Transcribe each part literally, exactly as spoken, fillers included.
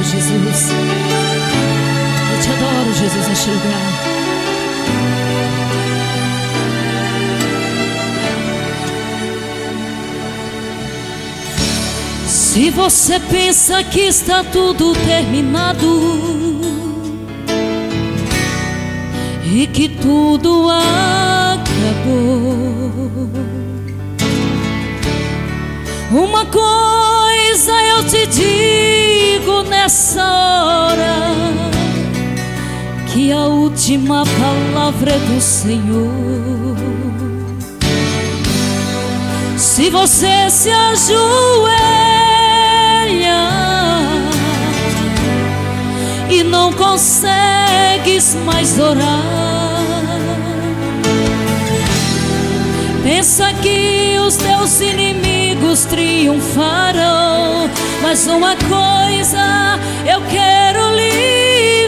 Jesus. Eu te adoro, Jesus, neste lugar. Se você pensa que está tudo terminado e que tudo acabou, uma coisa eu te digo nessa hora, que a última palavra é do Senhor. Se você se ajoelha e não consegues mais orar, pensa que os teus inimigos triunfarão, mas uma coisa eu quero lhe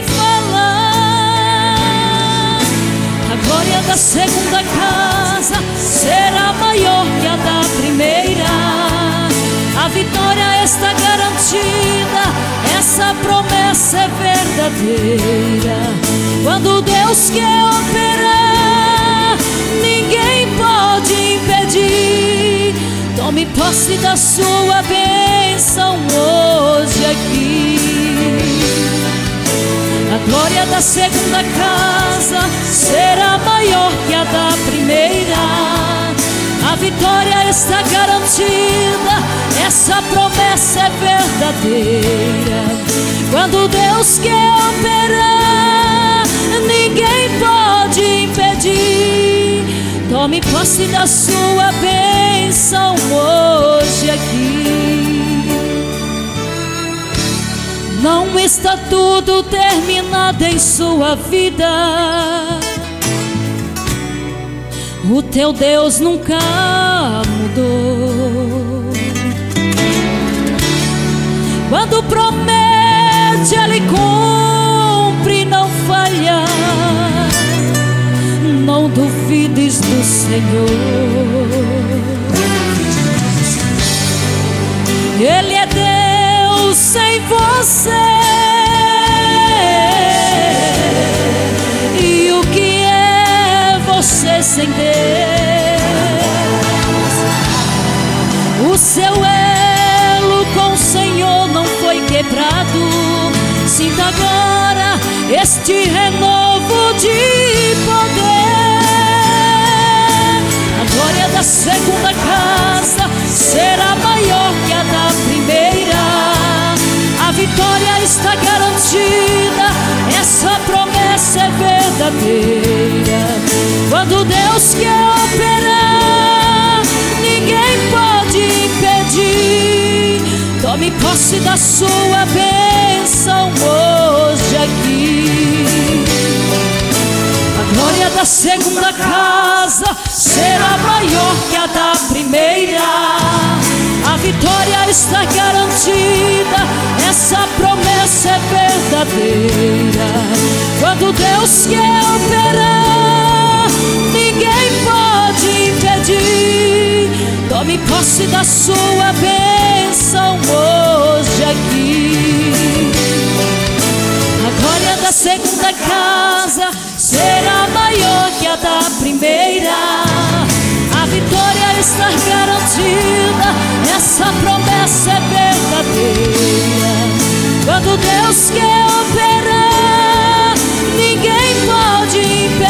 falar: a glória da segunda casa será maior que a da primeira. A vitória está garantida, essa promessa é verdadeira. Quando Deus quer operar, ninguém pode impedir. Tome posse da sua bênção hoje aqui. A glória da segunda casa será maior que a da primeira. A vitória está garantida, essa promessa é verdadeira. Quando Deus quer operar, ninguém pode impedir. Tome posse da sua bênção hoje aqui. Não está tudo terminado em sua vida. O teu Deus nunca mudou. Quando promete, Ele cumpre, não falha. Não duvides do Senhor. Ele é Deus sem você. E o que é você sem Deus? O seu elo com o Senhor não foi quebrado. Sinta agora este renovo de poder. A glória da segunda casa será maior que a da primeira. A vitória está garantida, essa promessa é verdadeira. Quando Deus quer operar, ninguém pode impedir. Tome posse da sua bênção hoje aqui. A glória da segunda casa será maior que a da primeira. A vitória está garantida, essa promessa é verdadeira. Quando Deus quer operar, ninguém pode impedir. Tome posse da sua bênção hoje aqui. A glória da segunda casa será maior que a da primeira. A vitória está garantida, essa promessa é verdadeira. Quando Deus quer operar, ninguém pode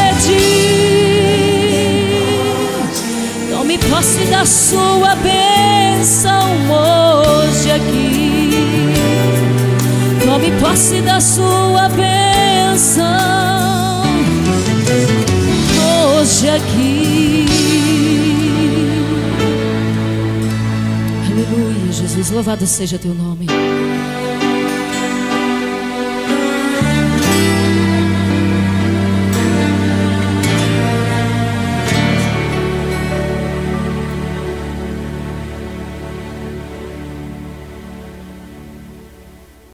impedir. Tome posse da sua bênção hoje aqui. Tome posse da sua bênção hoje aqui. Aleluia, Jesus, louvado seja teu nome.